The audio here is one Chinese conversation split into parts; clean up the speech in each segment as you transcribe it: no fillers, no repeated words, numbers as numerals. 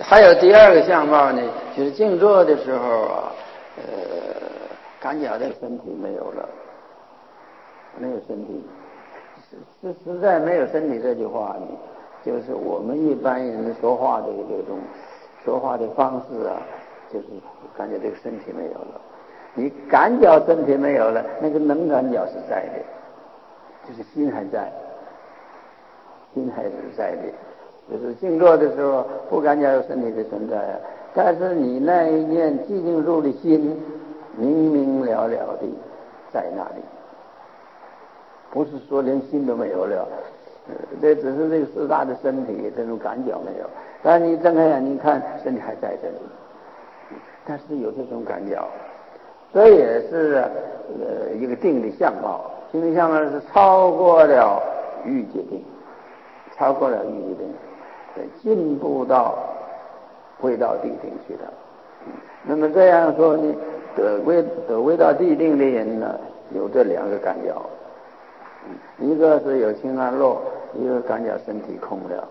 还有第二个相貌呢，就是静坐的时候啊，感觉这个身体没有了，没有身体，实在没有身体这句话呢，就是我们一般人说话的这种说话的方式啊，就是感觉这个身体没有了。你感觉身体没有了，那个能感觉是在的，就是心还在，心还是在的。就是静坐的时候不感觉有身体的存在啊，但是你那一念寂静住的心明明了了的在那里，不是说连心都没有了，这只是这个四大的身体这种感觉没有，但是你睁开眼睛看，身体还在这里，但是有这种感觉，这也是一个定的相貌。定的相貌是超过了欲界定，超过了欲界定，进步到未到地定去了。那么这样说呢，得未到地定的人呢，有这两个感觉，一个是有清安乐，一个感觉身体空了。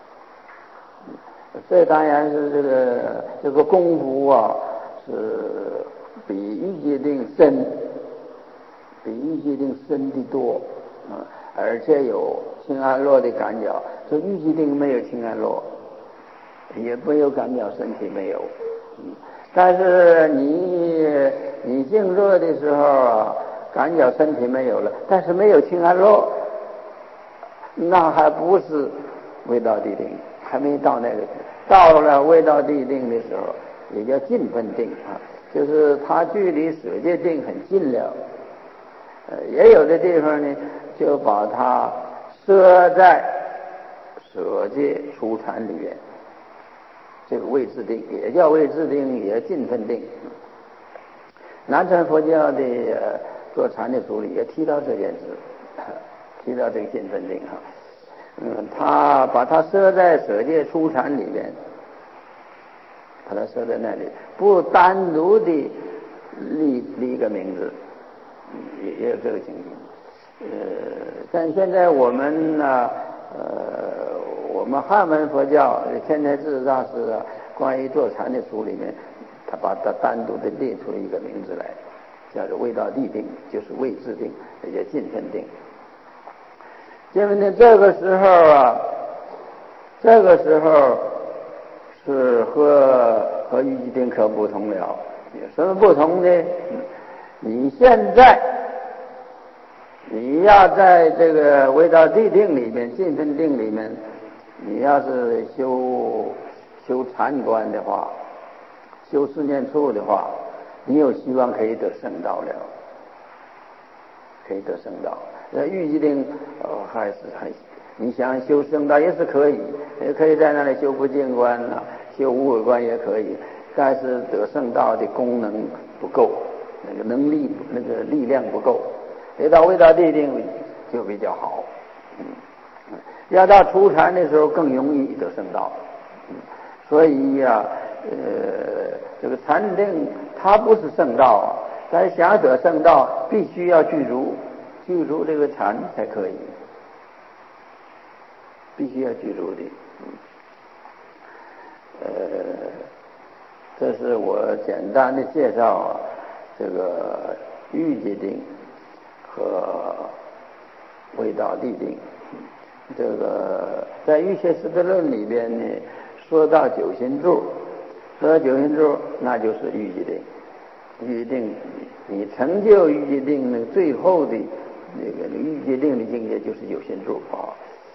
这当然是这个功夫啊，是比欲界定深，比欲界定深的多，而且有清安乐的感觉。这欲界定没有清安乐，也没有感觉身体没有，但是你静坐的时候啊，感觉身体没有了，但是没有清安乐，那还不是未到地定，还没到那个。到了未到地定的时候，也叫近分定啊，就是它距离舍界定很近了。也有的地方呢，就把它设在舍界初禅里面，这个位置定也叫位置定，也近分定。南传佛教的坐禅的书里也提到这件事，提到这个近分定啊。他把它设在舍界初禅里面，把它设在那里，不单独的立一个名字，也有这个情形。但现在我们呢，我们汉文佛教天台智大师啊，关于坐禅的书里面，他把它单独的列出一个名字来，叫做未到地定，就是位置定，也叫近分定。因为呢，这个时候啊，这个时候是和欲界定可不同了。有什么不同呢？你现在你要在这个未到地定里面、近分定里面，你要是修禅观的话，修四念处的话，你有希望可以得圣道了，可以得圣道。欲界定还你想修圣道也是可以，也可以在那里修不净观啊，修无我观也可以，但是得圣道的功能不够，那个能力那个力量不够。到未到地定就比较好，要到初禅的时候更容易得圣道，所以呀，这个禅定它不是圣道啊，但想得圣道必须要具足这个禅才可以，必须要具足的。这是我简单的介绍啊，这个欲界定和未到地定。这个在《瑜伽师地论》里边呢，说到九心住，那就是欲界定。欲界定，你成就欲界定那个最后的那个欲界定的境界就是九心住啊。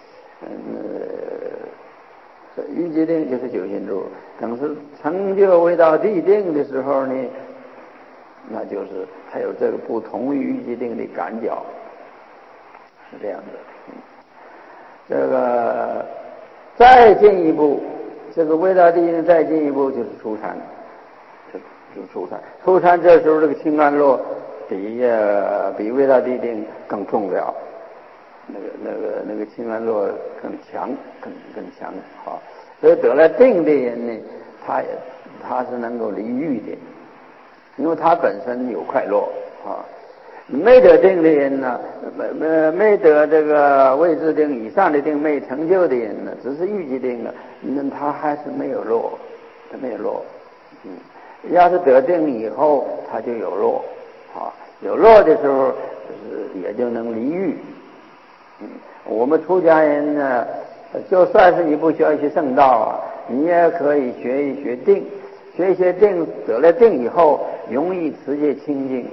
欲界定就是九心住，等是成就未到地定的时候呢，那就是它有这个不同于欲界定的感觉，是这样的。这个再进一步，这个未到地定再进一步就是初禅，就是初禅这时候这个清安乐比未到地定更重要，那个清安乐更强，更强啊！所以得了定的人呢，他是能够离欲的，因为他本身有快乐啊。 没得定的人呢，没得这个位置定以上的定，没成就的人呢，只是预计定了，那他还是没有落，他没有落。要是得定以后，他就有落，有落的时候，也就能离欲。我们出家人呢，就算是你不学习圣道啊，你也可以学一学定，学一学定，得了定以后，容易持戒清净。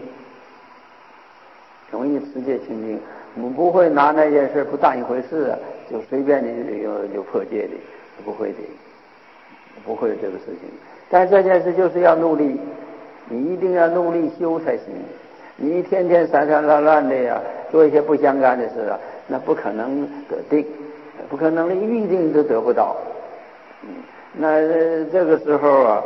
容易持戒清净，我们不会拿那件事不当一回事啊，就随便的就破戒的，不会的，不会这个事情。但是这件事就是要努力，你一定要努力修才行。你天天散散乱乱的呀，做一些不相干的事啊，那不可能得定，不可能连预定都得不到。那这个时候啊，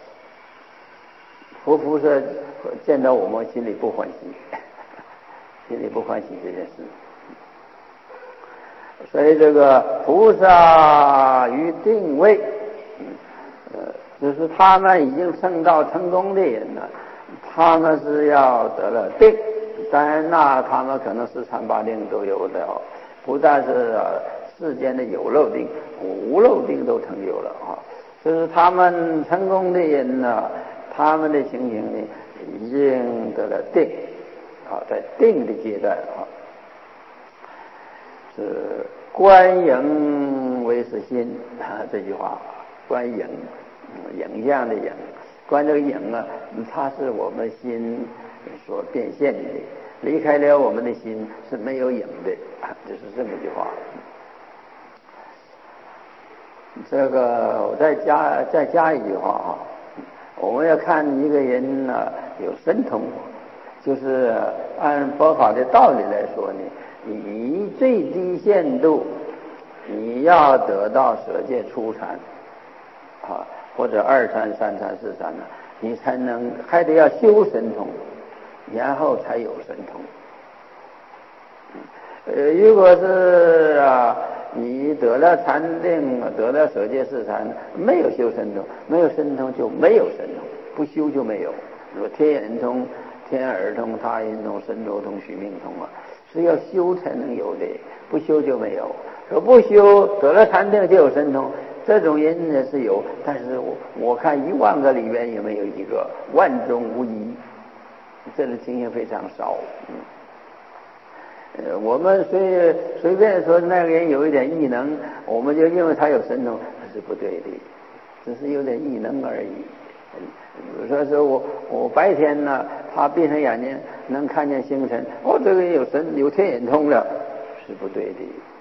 佛菩萨见到我们心里不欢喜。心里不欢喜这件事，所以这个菩萨于定位，就是他们已经证道成功的人呢，他们是要得了定，当然那他们可能十禅八定都有的，不但是世间的有漏定，无漏定都成就了啊。就是他们成功的人呢，他们的情形呢，已经得了定。在定的阶段是观影为是心这句话，观影，影像的影，观这个影啊，它是我们心所变现的，离开了我们的心是没有影的，就是这么一句话。这个我再加一句话我们要看一个人呢有神通。就是按佛法的道理来说呢，以最低限度，你要得到舍戒初禅，或者二禅、三禅、四禅呢，你才能还得要修神通，然后才有神通。如果是你得了禅定，得了舍戒四禅，没有修神通，没有神通就没有神通，不修就没有。如果天眼通、天耳通、他眼通、神通通、须命通是要修才能有的，不修就没有。说不修得了禅定就有神通，这种人呢是有，但是我看10000个里面也没有一个，万中无一，这种情形非常少。我们随便说那个人有一点异能，我们就认为他有神通，那是不对的，只是有点异能而已。比如说是我白天呢，他闭上眼睛能看见星辰，这个人有天眼通了，是不对的，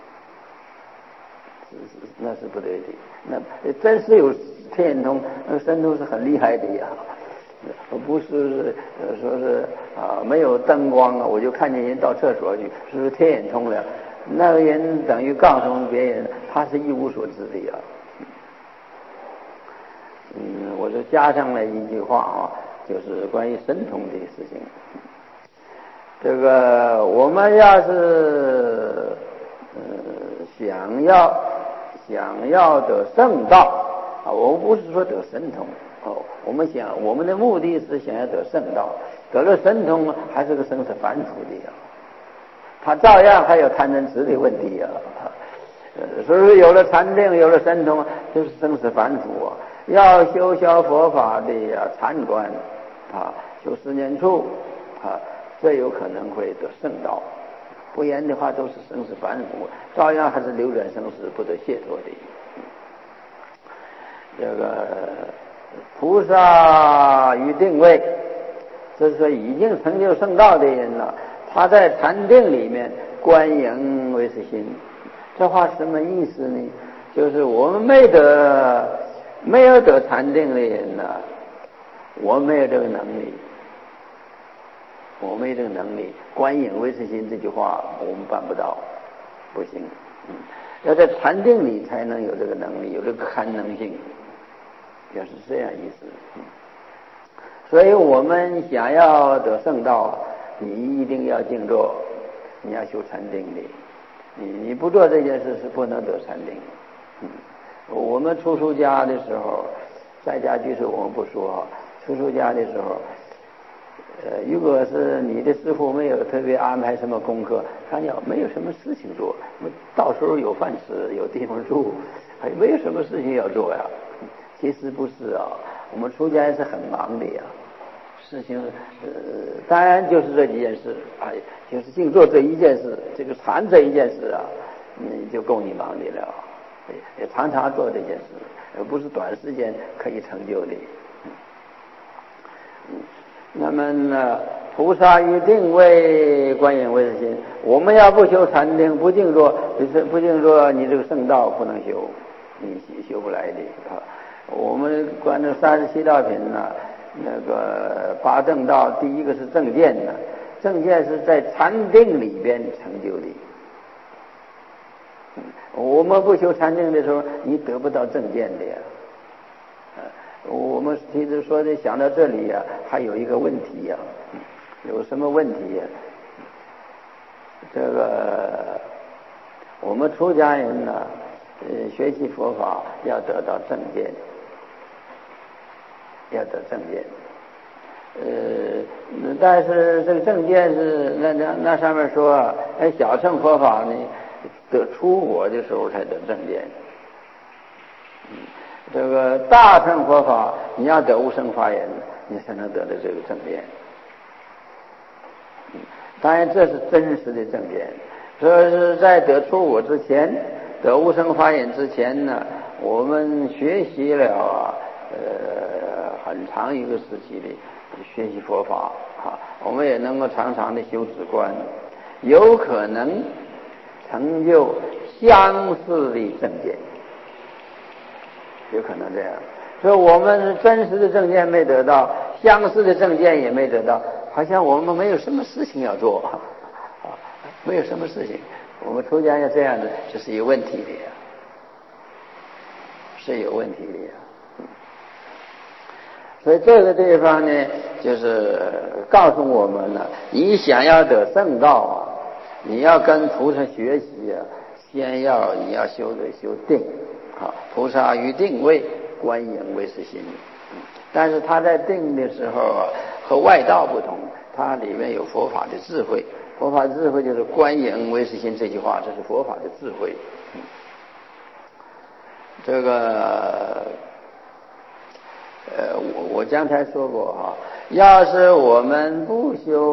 那是不对的。那真是有天眼通，那个神通是很厉害的呀。不是说是没有灯光我就看见人到厕所去，是不是天眼通了？那个人等于告诉别人他是一无所知的呀。我就加上了一句话就是关于神通的事情。这个我们要是想要得圣道我不是说得神通我们的目的是想要得圣道，得了神通还是个生死凡夫的呀，他照样还有贪嗔痴的问题呀。所以有了禅定，有了神通，就是生死凡夫要修消佛法的禅观修十念处这有可能会得圣道，不然的话都是生死凡夫，照样还是流转生死不得解脱的。这个菩萨于定位，这是说已经成就圣道的人了，他在禅定里面观影为是心。这话什么意思呢？就是我们没有得禅定的人呢，我们没有这个能力，我没这个能力。观影为是心这句话我们办不到，不行。要在禅定里才能有这个能力，有这个堪能性，就是这样意思。所以我们想要得圣道，你一定要静坐，你要修禅定的。你不做这件事是不能得禅定。我们出家的时候，在家居士我们不说，出家的时候， 如果是你的师傅没有特别安排什么功课，他要没有什么事情做，到时候有饭吃，有地方住，还没有什么事情要做呀。其实不是啊，我们出家人是很忙的呀。事情当然就是这几件事啊，就是净做这一件事，这个禅这一件事啊，就够你忙的了。也常常做这件事，而不是短时间可以成就的。那么呢，菩萨于定位，观影为心。我们要不修禅定，不静坐，你这个圣道不能修，你修不来的啊。我们观这37道品呢，那个八正道，第一个是正见呢，正见是在禅定里边成就的。我们不修禅定的时候，你得不到正见的呀。我们其实说的想到这里呀，还有一个问题呀，有什么问题呀？这个我们出家人呢，学习佛法要得到正见，要得正见。但是这个正见是那上面说，小乘佛法呢，得出我的时候才得正见。这个大乘佛法，你要得无生法忍，你才能得到这个正见。当然这是真实的正见。这是在得出我之前，得无生法忍之前呢，我们学习了很长一个时期的学习佛法啊，我们也能够常常的修止观，有可能成就相似的正见。有可能这样，所以我们真实的正见没得到，相似的正见也没得到，好像我们没有什么事情要做啊，没有什么事情。我们出家要这样的，这是有问题的呀，是有问题的呀。所以这个地方呢，就是告诉我们了，你想要得圣道啊，你要跟菩萨学习啊，你要修定。菩萨于定位，观影为是心。但是他在定的时候啊，和外道不同，它里面有佛法的智慧。佛法的智慧就是观影为是心这句话，这是佛法的智慧。这个我刚才说过哈，要是我们不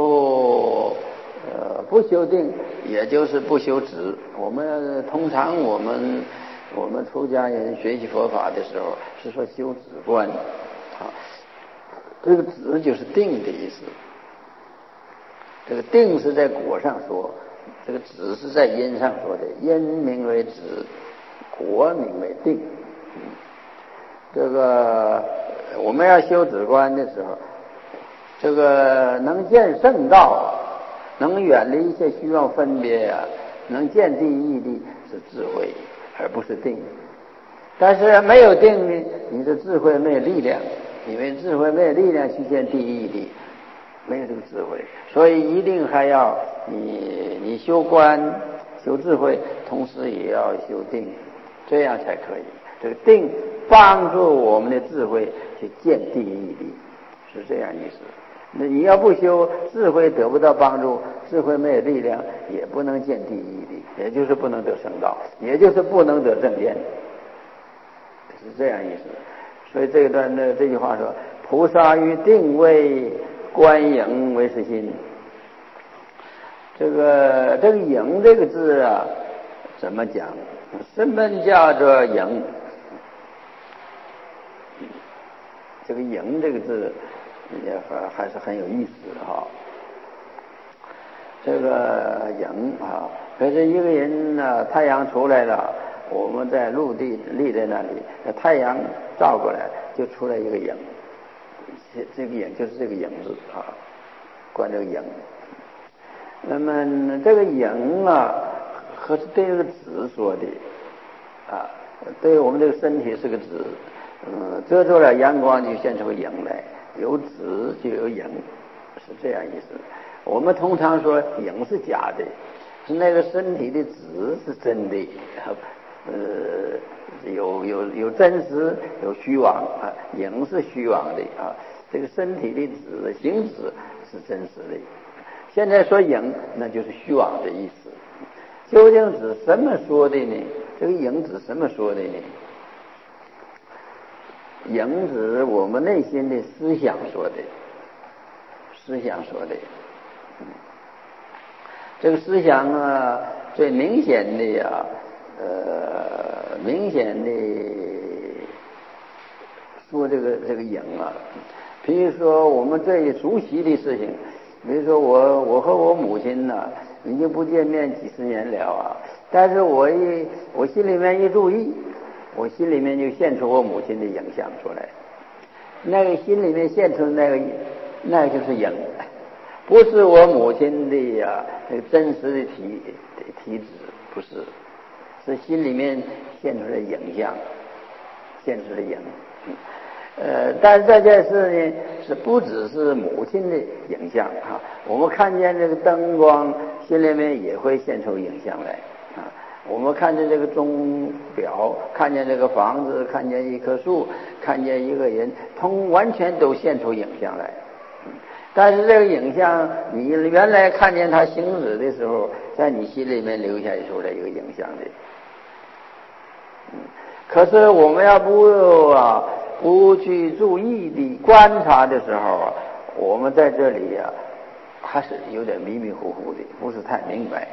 修定，也就是不修止。通常我们出家人学习佛法的时候是说修止观啊，这个止就是定的意思。这个定是在果上说，这个止是在因上说的，因名为止，果名为定。这个我们要修止观的时候，这个能见圣道，能远离一些虚妄分别啊，能见第一的是智慧，而不是定。但是没有定呢，你的智慧没有力量，因为智慧没有力量去见第一的，没有这个智慧，所以一定还要你修观修智慧，同时也要修定，这样才可以。这个定帮助我们的智慧去见第一的，是这样意思。那你要不修智慧，得不到帮助，智慧没有力量，也不能见第一的，也就是不能得圣道，也就是不能得正见，是这样意思。所以这一段的这句话说，菩萨于定位，观影为是心。这个影这个字啊，怎么讲？什么叫做影？这个影这个字也还是很有意思哈。这个影啊，可是一个人呢，太阳出来了，我们在陆地立在那里，太阳照过来就出来一个影，这个影就是这个影字啊，观这个影。那么这个影啊，和对这个止说的啊，对我们这个身体是个止，遮住了阳光就现出影来，有止就有影，是这样意思。我们通常说影是假的，是那个身体的止是真的，有真实有虚妄啊，影是虚妄的啊，这个身体的止行止是真实的。现在说影，那就是虚妄的意思。究竟指什么说的呢？这个影指什么说的呢？影指我们内心的思想说的，思想说的。这个思想啊，最明显的呀，明显的说这个影啊，比如说我们最熟悉的事情，比如说我和我母亲呢，已经不见面几十年了啊，但是我心里面一注意，我心里面就现出我母亲的影像出来，那个心里面现出那个就是影，不是我母亲的呀那个真实的体质，不是，是心里面现出的影像，现出的影。但是这件事呢，是不只是母亲的影像啊，我们看见这个灯光，心里面也会现出影像来啊。我们看见这个钟表，看见这个房子，看见一棵树，看见一个人，完全都现出影像来。但是这个影像，你原来看见他行止的时候，在你心里面留下出来一个影像的。可是我们要不去注意的观察的时候啊，我们在这里啊还是有点迷迷糊糊的，不是太明白。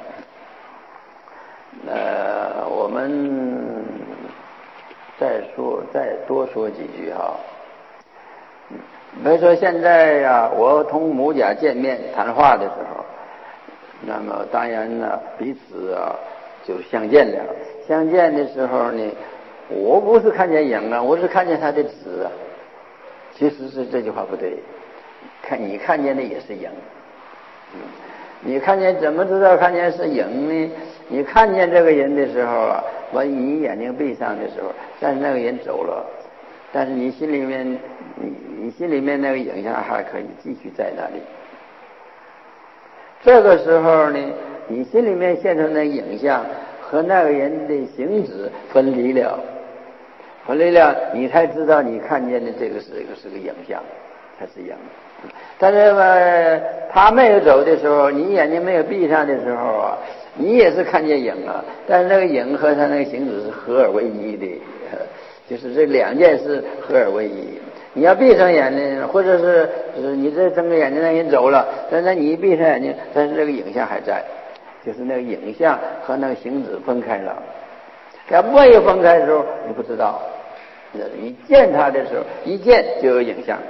我们再多说几句哈。比如说现在呀，我同母甲见面谈话的时候，那么当然呢，彼此啊就相见了。相见的时候呢，我不是看见影啊，我是看见他的子啊。其实是这句话不对，你看见的也是影。你看见怎么知道看见是影呢？你看见这个人的时候啊，你眼睛闭上的时候，但是那个人走了，但是你心里面那个影像还可以继续在那里。这个时候呢，你心里面现成的影像和那个人的行止分离了，你才知道你看见的这个是个影像，它是影。但是吧，他没有走的时候，你眼睛没有闭上的时候啊，你也是看见影啊，但是那个影和他那个行止是合而为一的，就是这两件事合而为一。你要闭上眼睛，或者是你这睁着眼睛，那人走了，但是你一闭上眼睛，但是这个影像还在，就是那个影像和那个行止分开了。要没有分开的时候，你不知道。你见他的时候，一见就有影像。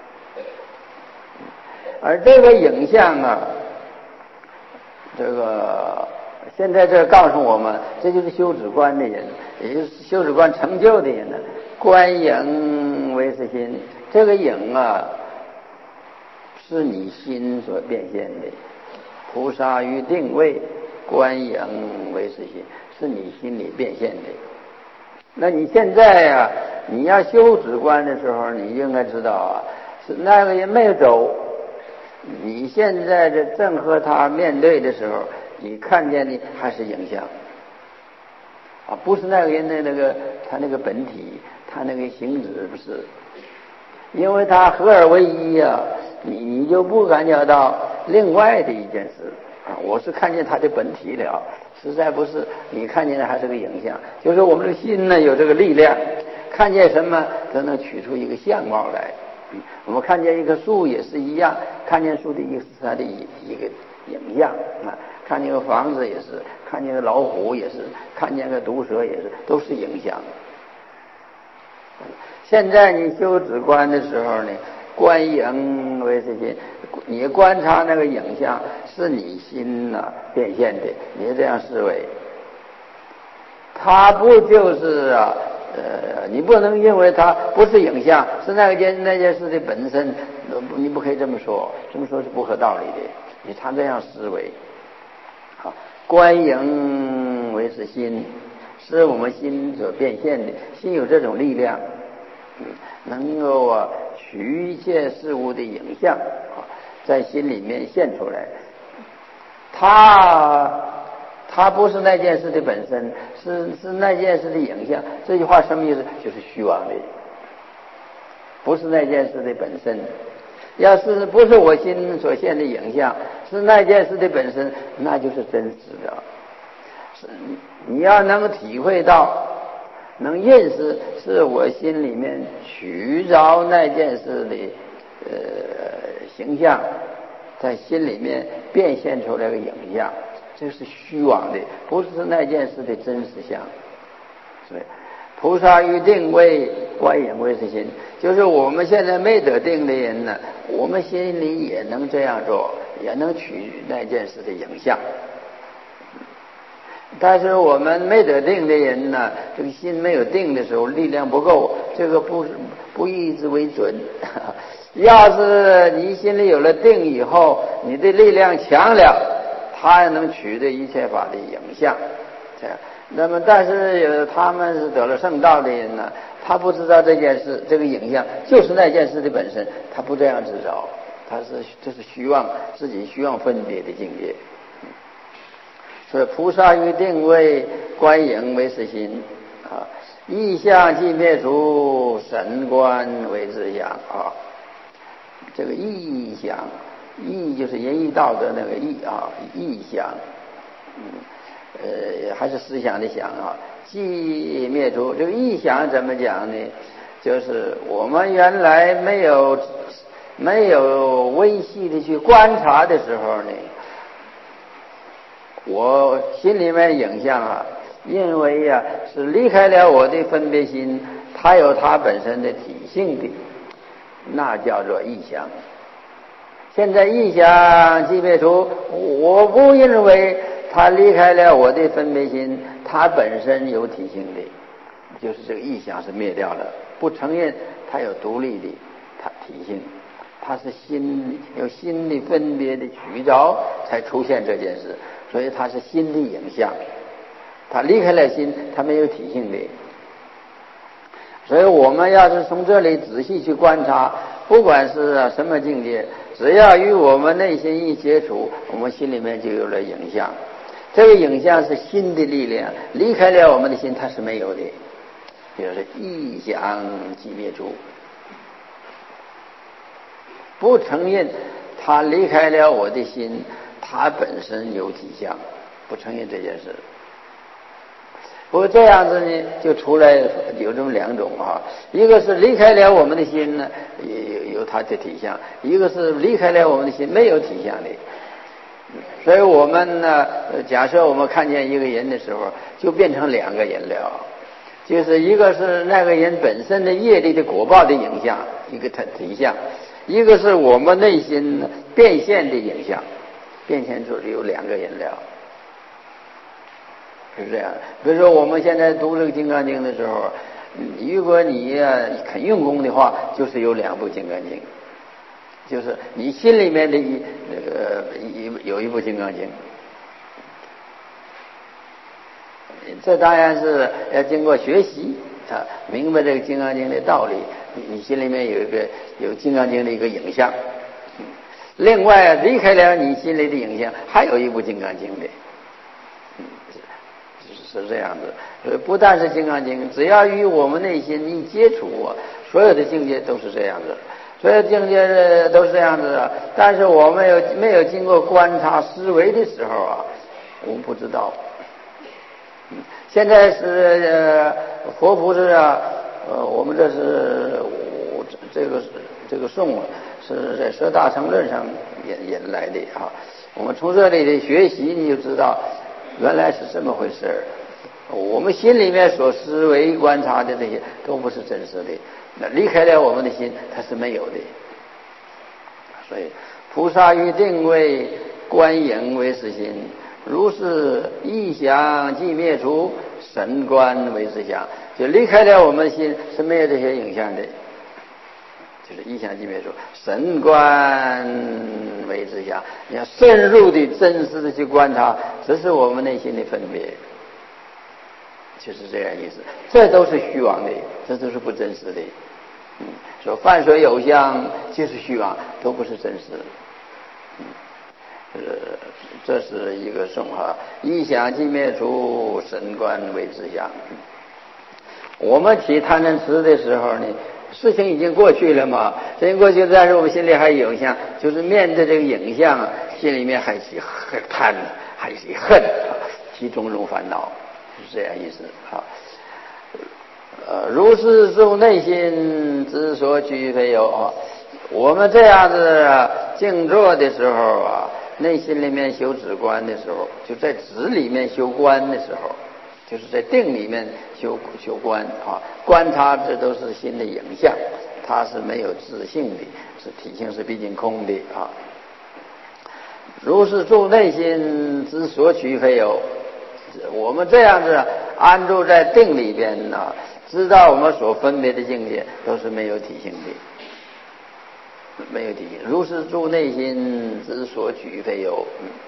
而这个影像啊，这个现在这告诉我们，这就是修止观的人，也就是修止观成就的人呢。观影为是心，这个影啊，是你心所变现的。菩萨于定位，观影为是心，是你心里变现的。那你现在啊，你要修止观的时候，你应该知道啊，是那个人没有走。你现在这正和他面对的时候，你看见的还是影像啊，不是那个人的他那个本体，他那个行止不是，因为他合而为一啊，你就不感觉到另外的一件事啊。我是看见他的本体了，实在不是，你看见的还是个影像。就是我们的心呢有这个力量，看见什么都能取出一个相貌来。我们看见一棵树也是一样，看见树的一个是它的一个影像啊，看见个房子也是，看见个老虎也是，看见个毒蛇也是，都是影像。现在你修止观的时候呢，观影为是心，你观察那个影像是你心变现的，你这样思维，它不就是啊？你不能认为它不是影像，是那件事的本身，你不可以这么说，这么说是不合道理的。你常这样思维，好，观影为是心，是我们心所变现的，心有这种力量，能够取一切事物的影像在心里面现出来。它不是那件事的本身，是那件事的影像。这句话什么意思？就是虚妄的，不是那件事的本身。 要是不是我心所现的影像，是那件事的本身，那就是真实的。是你要能体会到，能认识是我心里面取着那件事的形象，在心里面变现出来个影像，这是虚妄的，不是那件事的真实相。所以菩萨于定位观影为是心，就是我们现在没得定的人呢，我们心里也能这样做，也能取那件事的影像。但是我们没得定的人呢，这个心没有定的时候，力量不够，这个不以之为准。要是你心里有了定以后，你的力量强了，他也能取得一切法的影像。这样，那么但是他们是得了圣道的人呢，他不知道这件事，这个影像就是那件事的本身，他不这样知道，这是虚妄，自己虚妄分别的境界。所以菩萨于定位观影为是心啊，意象即灭除，神观为自相啊。这个意象，意就是仁义道德那个意啊，意象，还是思想的想啊。即灭除，这个意象怎么讲呢？就是我们原来没有微细的去观察的时候呢，我心里面影像啊，因为呀是离开了我的分别心，它有它本身的体性的，那叫做意象。现在意象即灭除，我不认为它离开了我的分别心，它本身有体性的，就是这个意象是灭掉了，不承认它有独立的它体性，它是有心的分别的取着才出现这件事，所以它是心的影像，它离开了心，它没有体性的。所以我们要是从这里仔细去观察，不管是什么境界，只要与我们内心一接触，我们心里面就有了影像。这个影像是心的力量，离开了我们的心，它是没有的。就是意象即灭除，不承认它离开了我的心，它本身有体相，不承认这件事。不过这样子呢，就出来有这么两种啊，一个是离开了我们的心呢，有它的体相；一个是离开了我们的心，没有体相的。所以我们呢，假设我们看见一个人的时候，就变成两个人了，就是一个是那个人本身的业力的果报的影像，一个体相；一个是我们内心变现的影像，变现出有两个人了。是这样，比如说我们现在读这个《金刚经》的时候，如果你肯用功的话，就是有两部《金刚经》，就是你心里面的有一部《金刚经》，这当然是要经过学习啊，明白这个《金刚经》的道理，你心里面有《金刚经》的一个影像。另外离开了你心里的影像，还有一部《金刚经》的。是这样子，不但是《金刚经》，只要与我们内心一接触所有的境界都是这样子，所有境界都是这样子的。但是我们没有经过观察思维的时候啊，我们不知道。现在是佛菩萨啊，我们这是这个颂是在《十大乘论》上引来的啊。我们从这里的学习，你就知道原来是这么回事儿。我们心里面所思维观察的这些都不是真实的，那离开了我们的心，它是没有的。所以菩萨于定位观影为是心，如是意象即灭除，神观为是相，就离开了我们的心是没有这些影像的，就是意象即灭除，神观为是相。你要深入的真实的去观察，这是我们内心的分别，就是这样意思。这都是虚妄的，这都是不真实的。说泛水有相就是虚妄，都不是真实的。这是一个颂哈，意象即灭除，神观为自相。我们起贪嗔痴的时候呢， 事情已经过去了嘛，事情过去了，但是我们心里还有影像，就是面对这个影像，心里面还是贪，还是恨，其种种烦恼，是这样意思啊。如是住内心之所取非有啊。我们这样子静坐的时候啊，内心里面修止观的时候，就在止里面修观的时候，就是在定里面修观啊，观察这都是心的影像，它是没有自性的，是体性是毕竟空的啊。如是住内心之所取非有，我们这样子安住在定里边呢，知道我们所分别的境界都是没有体性的，没有体性。如是住内心之所取非有，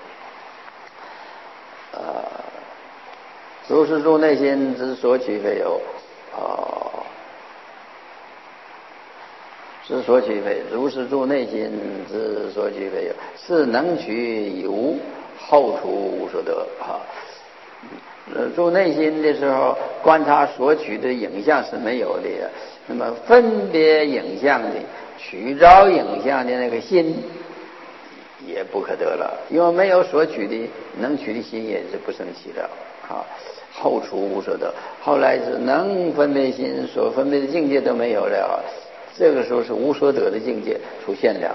如是住内心之所取非有，之所取非，如是住内心之所取非有，是能取无，后除无所得啊。住内心的时候，观察所取的影像是没有的，那么分别影像的、取着影像的那个心也不可得了，因为没有所取的，能取的心也是不生起了啊。后除无所得，后来是能分别心，所分别的境界都没有了，这个时候是无所得的境界出现了。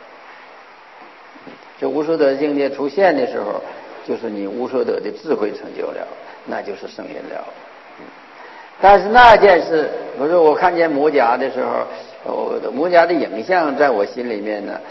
这无所得的境界出现的时候，就是你无所得的智慧成就了，那就是圣人了。但是那件事，不是我看见母甲的时候，母甲的影像在我心里面呢，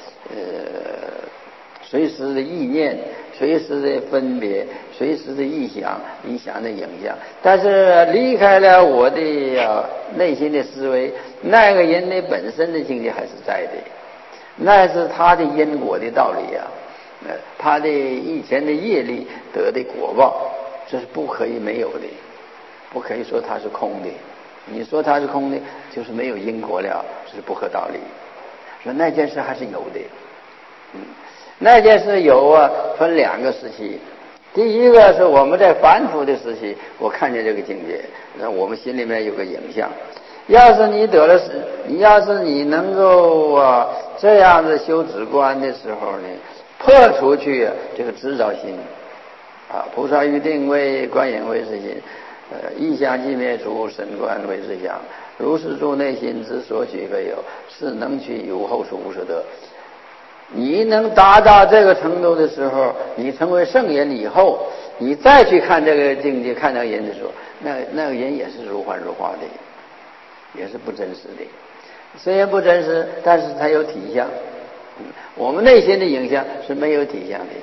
随时的意念，随时的分别，随时的意想的影像，但是离开了我的内心的思维，那个人的本身的境界还是在的，那是他的因果的道理啊，他的以前的业力得的果报，这是不可以没有的，不可以说它是空的。你说它是空的，就是没有因果了，这是不合道理。说那件事还是有的，那件事有啊，分两个时期。第一个是我们在凡夫的时期，我看见这个境界，那我们心里面有个影像。要是你得了，要是你能够这样子修止观的时候呢，破除去这个执着心啊，菩萨欲定位，观影为是心，意象寂灭除，神观为是相。如是住内心之所取非有，是能取有，后除无所得。你能达到这个程度的时候，你成为圣人以后，你再去看这个境界，看那个人的时候，那个人也是如幻如化的，也是不真实的。虽然不真实，但是它有体相。我们内心的影像是没有体相的。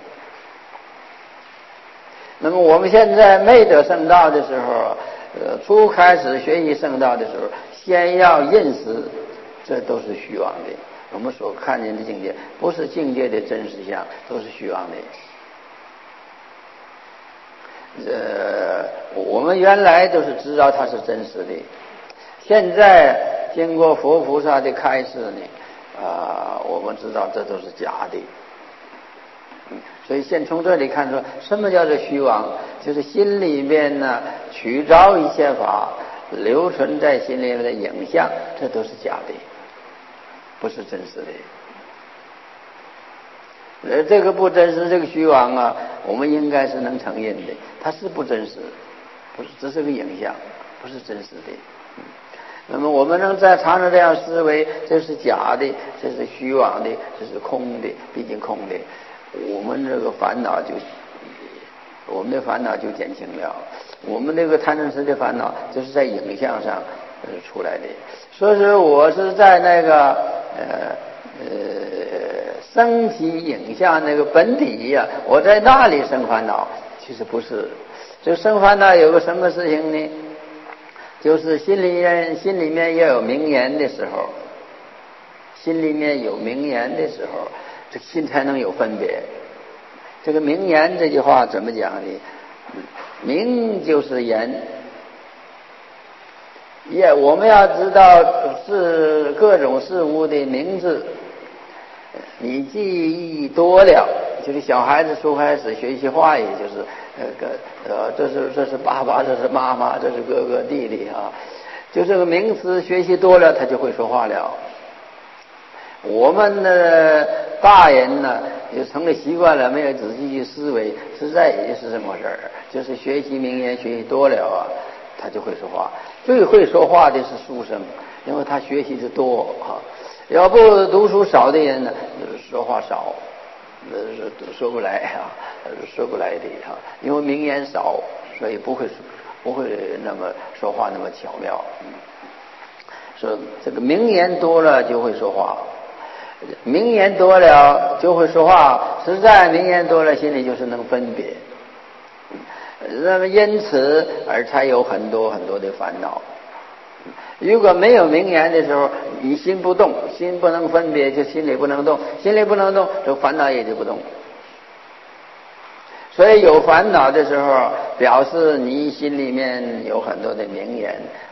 那么我们现在没得圣道的时候，初开始学习圣道的时候，先要认识，这都是虚妄的。我们所看见的境界，不是境界的真实相，都是虚妄的。我们原来都是知道它是真实的，现在经过佛菩萨的开示呢，我们知道这都是假的。所以先从这里看出什么叫做虚妄，就是心里面呢取着一切法，留存在心里面的影像，这都是假的，不是真实的。这个不真实，这个虚妄啊，我们应该是能承认的，它是不真实，不是只是个影像，不是真实的。那么我们能在常常这样思维，这是假的，这是虚妄的，这是空的，毕竟空的，我们这个烦恼我们的烦恼就减轻了。我们这个贪嗔痴的烦恼，就是在影像上出来的。所以说我是在那个升起影像那个本体呀，我在那里生烦恼，其实不是。这生烦恼有个什么事情呢？就是心里面要有名言的时候，心里面有名言的时候，这心才能有分别。这个名言这句话怎么讲呢？名就是言，我们要知道是各种事物的名字，你记忆多了，就是小孩子初开始学习话语，就是这是爸爸，这是妈妈，这是哥哥弟弟啊。 就这个名词学习多了，他就会说话了。我们的大人呢，就成了习惯了，没有仔细去思维，实在也是这么回事儿。就是学习名言学习多了啊，他就会说话。最会说话的是书生，因为他学习的多啊。要不读书少的人呢，说话少，说不来啊，说不来的啊。因为名言少，所以不会那么说话那么巧妙。说这个名言多了就会说话。名言多了就会说话，实在名言多了，心里就是能分别。那么因此而才有很多很多的烦恼。如果没有名言的时候，你心不动，心不能分别，就心里不能动，心里不能动，这烦恼也就不动。所以有烦恼的时候，表示你心里面有很多的名言，